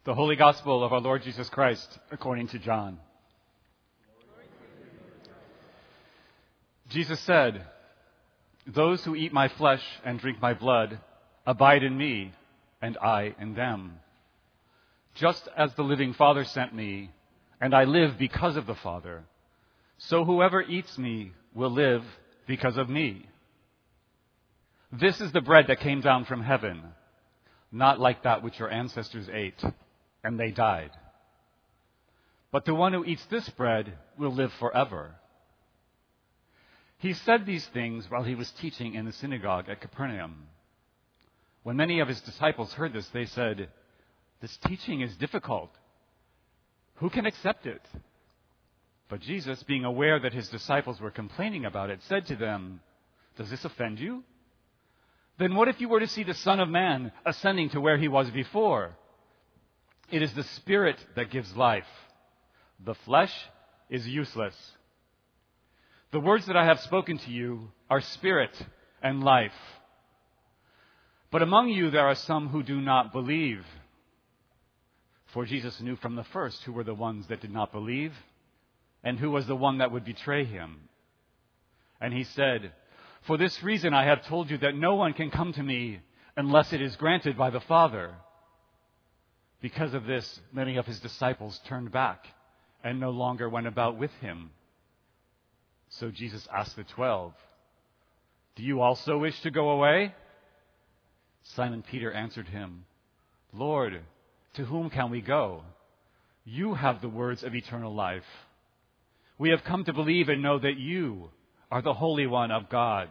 The Holy Gospel of our Lord Jesus Christ according to John. Jesus said, "Those who eat my flesh and drink my blood abide in me, and I in them. Just as the living Father sent me, and I live because of the Father, so whoever eats me will live because of me. This is the bread that came down from heaven, not like that which your ancestors ate, and they died. But the one who eats this bread will live forever." He said these things while he was teaching in the synagogue at Capernaum. When many of his disciples heard this, they said, "This teaching is difficult. Who can accept it?" But Jesus, being aware that his disciples were complaining about it, said to them, "Does this offend you? Then what if you were to see the Son of Man ascending to where he was before? It is the Spirit that gives life. The flesh is useless. The words that I have spoken to you are spirit and life. But among you there are some who do not believe." For Jesus knew from the first who were the ones that did not believe, and who was the one that would betray him. And he said, "For this reason I have told you that no one can come to me unless it is granted by the Father." Because of this, many of his disciples turned back and no longer went about with him. So Jesus asked the 12, "Do you also wish to go away?" Simon Peter answered him, "Lord, to whom can we go? You have the words of eternal life. We have come to believe and know that you are the Holy One of God."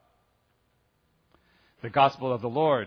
The Gospel of the Lord.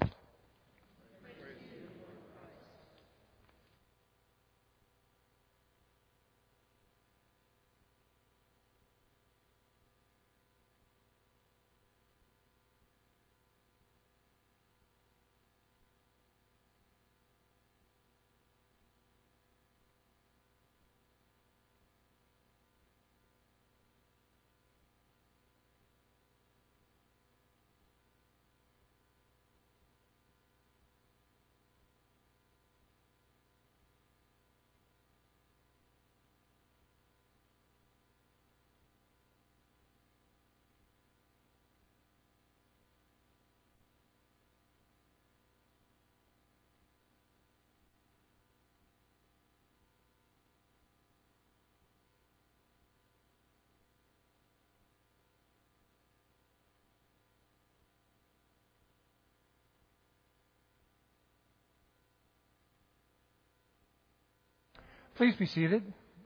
Please be seated.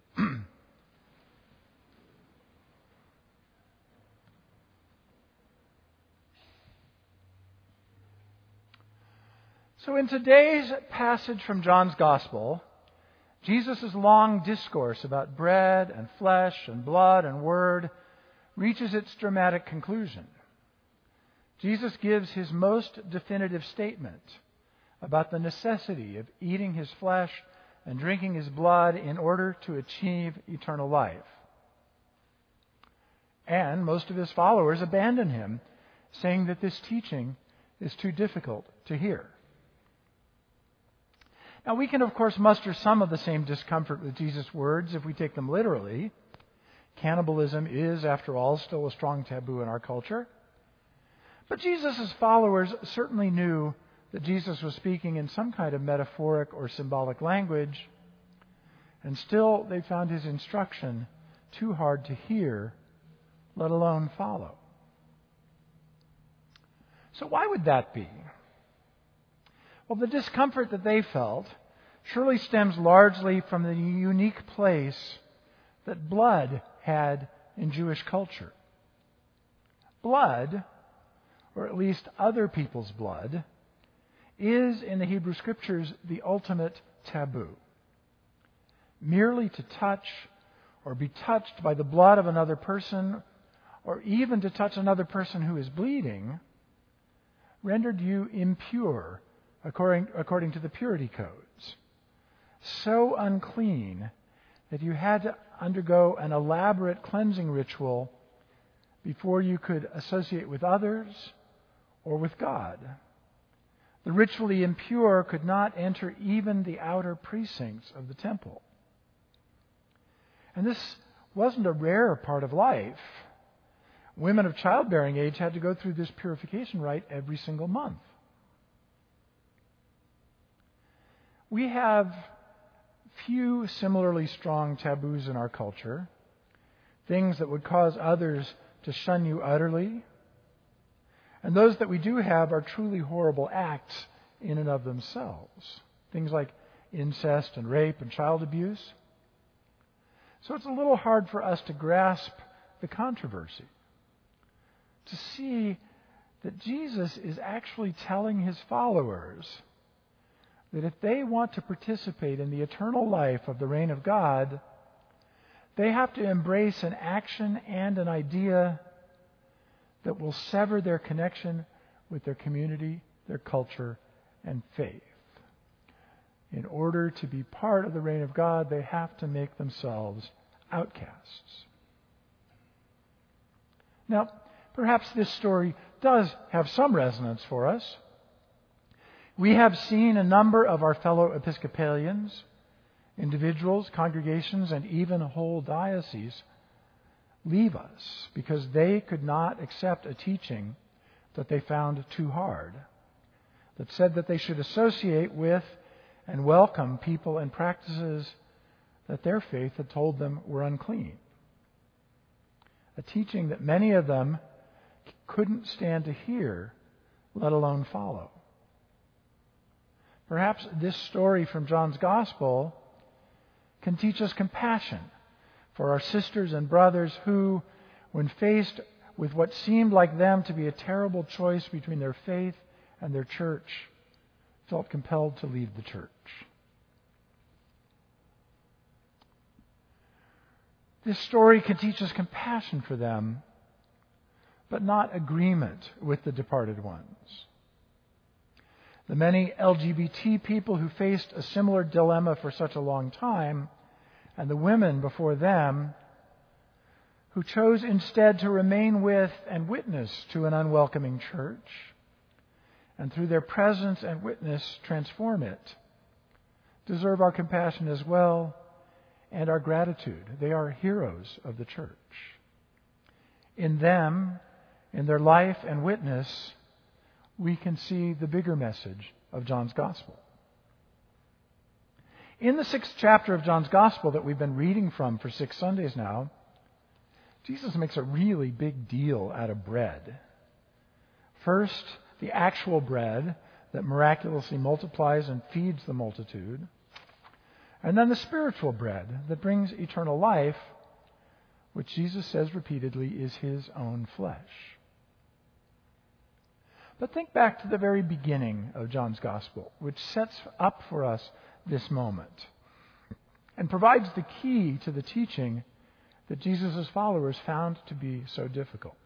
So in today's passage from John's Gospel, Jesus' long discourse about bread and flesh and blood and word reaches its dramatic conclusion. Jesus gives his most definitive statement about the necessity of eating his flesh and drinking his blood in order to achieve eternal life. And most of his followers abandon him, saying that this teaching is too difficult to hear. Now, we can, of course, muster some of the same discomfort with Jesus' words if we take them literally. Cannibalism is, after all, still a strong taboo in our culture. But Jesus' followers certainly knew that Jesus was speaking in some kind of metaphoric or symbolic language, and still they found his instruction too hard to hear, let alone follow. So why would that be? Well, the discomfort that they felt surely stems largely from the unique place that blood had in Jewish culture. Blood, or at least other people's blood, is in the Hebrew Scriptures the ultimate taboo. Merely to touch or be touched by the blood of another person, or even to touch another person who is bleeding, rendered you impure according to the purity codes. So unclean that you had to undergo an elaborate cleansing ritual before you could associate with others or with God. The ritually impure could not enter even the outer precincts of the temple. And this wasn't a rare part of life. Women of childbearing age had to go through this purification rite every single month. We have few similarly strong taboos in our culture, things that would cause others to shun you utterly. And those that we do have are truly horrible acts in and of themselves. Things like incest and rape and child abuse. So it's a little hard for us to grasp the controversy, to see that Jesus is actually telling his followers that if they want to participate in the eternal life of the reign of God, they have to embrace an action and an idea that will sever their connection with their community, their culture, and faith. In order to be part of the reign of God, they have to make themselves outcasts. Now, perhaps this story does have some resonance for us. We have seen a number of our fellow Episcopalians, individuals, congregations, and even whole dioceses leave us because they could not accept a teaching that they found too hard, that said that they should associate with and welcome people and practices that their faith had told them were unclean. A teaching that many of them couldn't stand to hear, let alone follow. Perhaps this story from John's Gospel can teach us compassion for our sisters and brothers who, when faced with what seemed like them to be a terrible choice between their faith and their church, felt compelled to leave the church. This story can teach us compassion for them, but not agreement with the departed ones. The many LGBT people who faced a similar dilemma for such a long time, and the women before them who chose instead to remain with and witness to an unwelcoming church, and through their presence and witness transform it, deserve our compassion as well and our gratitude. They are heroes of the church. In them, in their life and witness, we can see the bigger message of John's Gospel. In the 6th chapter of John's Gospel that we've been reading from for 6 Sundays now, Jesus makes a really big deal out of bread. First, the actual bread that miraculously multiplies and feeds the multitude. And then the spiritual bread that brings eternal life, which Jesus says repeatedly is his own flesh. But think back to the very beginning of John's Gospel, which sets up for us this moment and provides the key to the teaching that Jesus' followers found to be so difficult.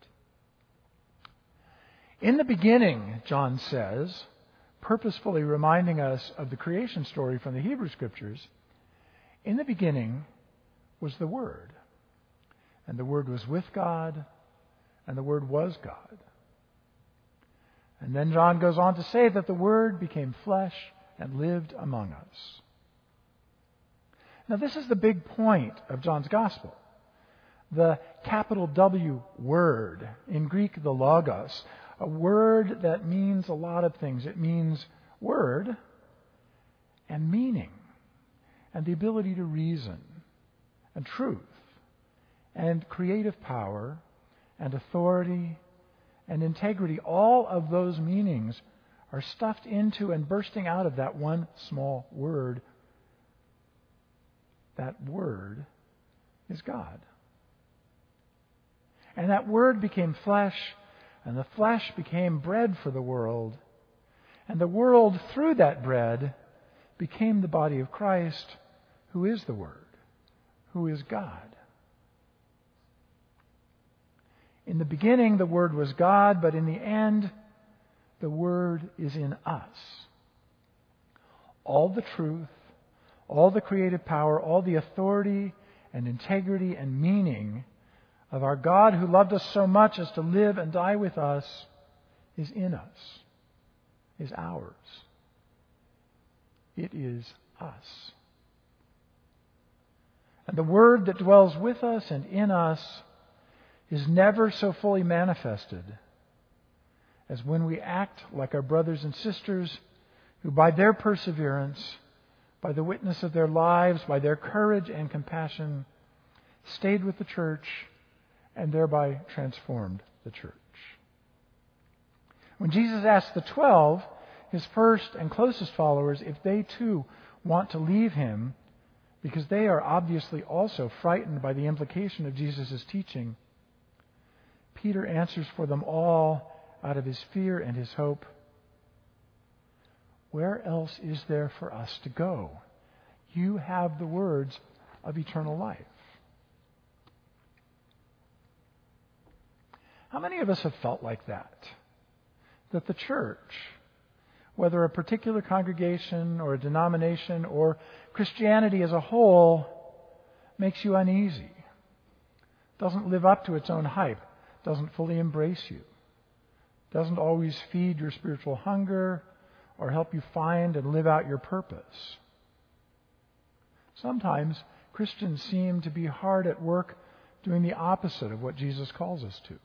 In the beginning, John says, purposefully reminding us of the creation story from the Hebrew Scriptures, in the beginning was the Word. And the Word was with God, and the Word was God. And then John goes on to say that the Word became flesh and lived among us. Now, this is the big point of John's Gospel. The capital W word, in Greek the logos, a word that means a lot of things. It means word and meaning and the ability to reason and truth and creative power and authority and integrity. All of those meanings are stuffed into and bursting out of that one small word. That word is God. And that word became flesh, and the flesh became bread for the world. And the world, through that bread, became the body of Christ, who is the Word, who is God. In the beginning, the Word was God, but in the end, the Word is in us. All the truth, all the creative power, all the authority and integrity and meaning of our God who loved us so much as to live and die with us is in us. is ours. It is us. And the Word that dwells with us and in us is never so fully manifested as when we act like our brothers and sisters who, by their perseverance, by the witness of their lives, by their courage and compassion, stayed with the church and thereby transformed the church. When Jesus asked the 12, his first and closest followers, if they too want to leave him, because they are obviously also frightened by the implication of Jesus' teaching, Peter answers for them all out of his fear and his hope, "Where else is there for us to go? You have the words of eternal life." How many of us have felt like that? That the church, whether a particular congregation or a denomination or Christianity as a whole, makes you uneasy, doesn't live up to its own hype, doesn't fully embrace you, doesn't always feed your spiritual hunger or help you find and live out your purpose. Sometimes Christians seem to be hard at work doing the opposite of what Jesus calls us to.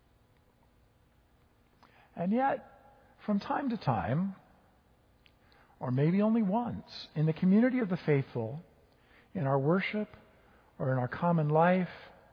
And yet, from time to time, or maybe only once, in the community of the faithful, in our worship or in our common life,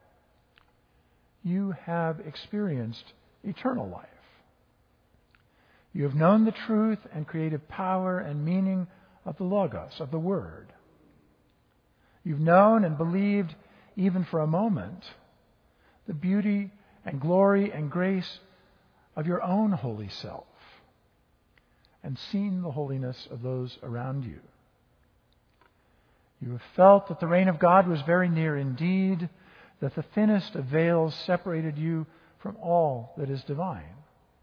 you have experienced eternal life. You have known the truth and creative power and meaning of the Logos, of the Word. You've known and believed, even for a moment, the beauty and glory and grace of your own holy self, and seen the holiness of those around you. You have felt that the reign of God was very near indeed, that the thinnest of veils separated you from all that is divine.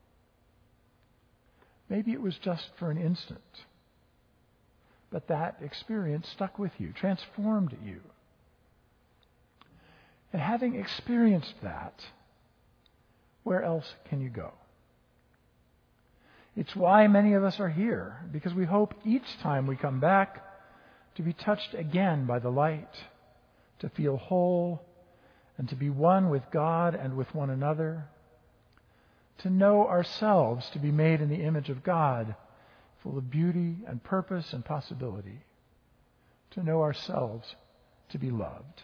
Maybe it was just for an instant, but that experience stuck with you, transformed you. And having experienced that, where else can you go? It's why many of us are here, because we hope each time we come back to be touched again by the light, to feel whole, and to be one with God and with one another, to know ourselves to be made in the image of God, full of beauty and purpose and possibility, to know ourselves to be loved.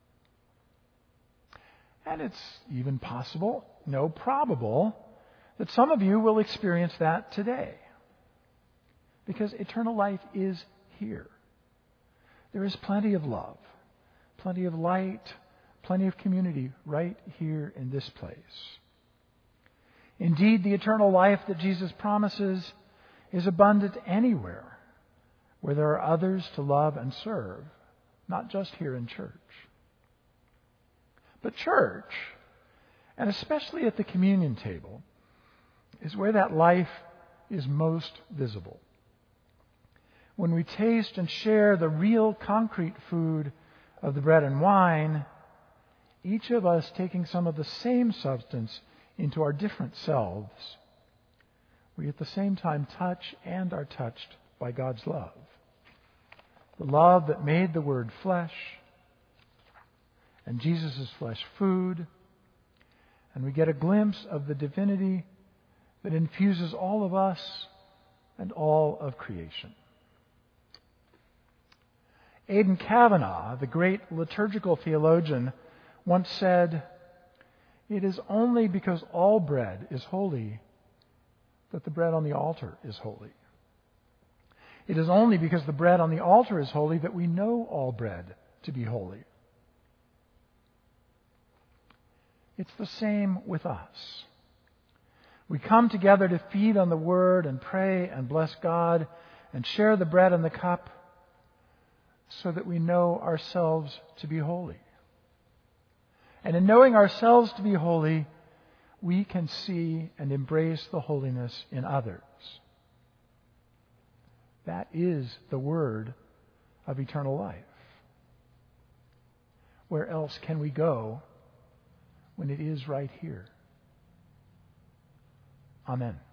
And it's even possible, no, probable, that some of you will experience that today. Because eternal life is here. There is plenty of love, plenty of light, plenty of community right here in this place. Indeed, the eternal life that Jesus promises is abundant anywhere where there are others to love and serve, not just here in church. But church, and especially at the communion table, is where that life is most visible. When we taste and share the real concrete food of the bread and wine, each of us taking some of the same substance into our different selves, we at the same time touch and are touched by God's love. The love that made the Word flesh, and Jesus' flesh food, and we get a glimpse of the divinity that infuses all of us and all of creation. Aidan Kavanagh, the great liturgical theologian, once said, "It is only because all bread is holy that the bread on the altar is holy. It is only because the bread on the altar is holy that we know all bread to be holy." It's the same with us. We come together to feed on the Word and pray and bless God and share the bread and the cup so that we know ourselves to be holy. And in knowing ourselves to be holy, we can see and embrace the holiness in others. That is the word of eternal life. Where else can we go when it is right here? Amen.